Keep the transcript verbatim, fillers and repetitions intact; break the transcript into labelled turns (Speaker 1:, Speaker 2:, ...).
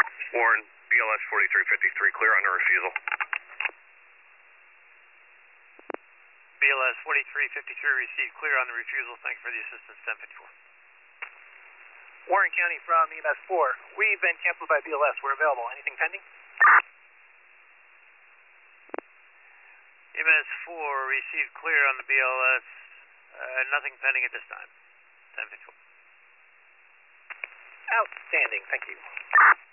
Speaker 1: Warren, B L S forty-three fifty-three, clear on the refusal.
Speaker 2: B L S forty-three fifty-three received, clear on the refusal. Thank you for the assistance, ten fifty-four.
Speaker 3: Warren County from E M S four. We've been canceled by B L S. We're available. Anything pending?
Speaker 2: E M S four received, clear on the B L S. Uh, nothing pending at this time. ten fifty-four.
Speaker 3: Outstanding. Thank you.